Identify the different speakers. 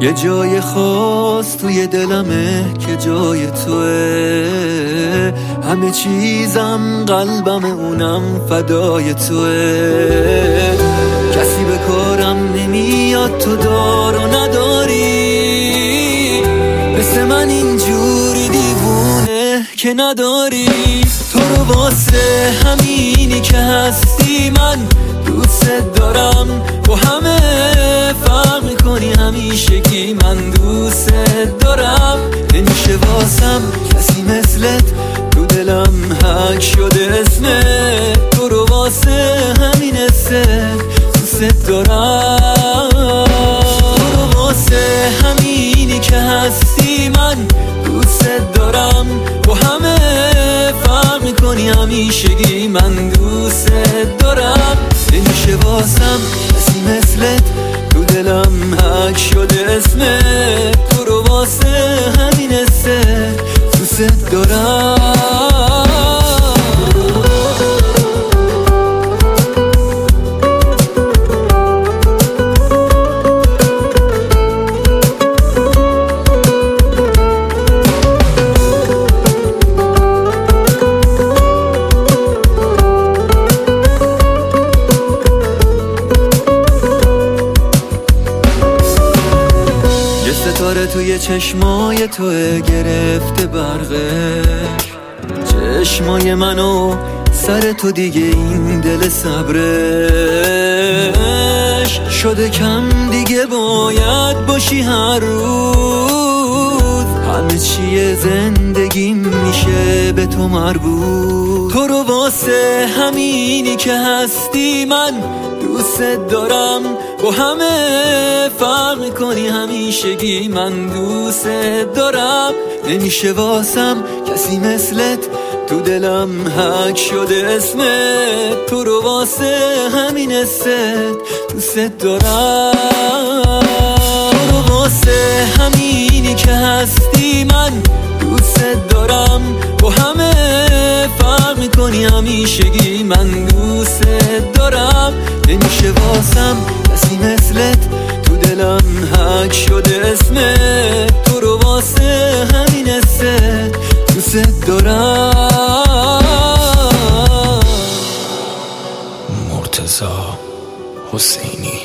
Speaker 1: یه جای خاص توی دلمه که جای توه، همه چیزم قلبم اونم فدای توه. کسی به کارم نمیاد تو دار و نداری، مثل من اینجوری دیوونه که نداری. تو رو واسه همینی که هستی من دوست دارم، با همه فرق میکنی همیشگی من دوست دارم. نمیشه واسم کسی مثلت، تو دلم حک شده اسمت. تو رو واسه همین دوست دارم. تو رو واسه همینی که هستی من دوست دارم، با همه فرق میکنی همیشگی من دوست دارم. نمیشه واسم کسی مثلت، تو دلم حک شده اسمت. تو رو واسه همین دوست دارم. ستاره توی چشمای توه گرفته برقش، چشمای منو سر تو دیگه این دل صبرش شده کم. دیگه باید باشی هر روز، همه چیه زندگی میشه به تو مربوط. تو رو واسه همینی که هستی من دوست دارم، با همه فرق میکنی همیشگی من دوست دارم. نمیشه واسم کسی مثلت، تو دلم حک شده اسمت. تو رو واسه همین دوست دارم. تو رو واسه همینی که هستی من دوست دارم، با همه فرق میکنی همیشگی من دوست دارم. نمیشه واسم کسی مثلت، تو دلم حک شده اسمت. تو رو واسه همین دوست دارم.
Speaker 2: مرتضی حسینی.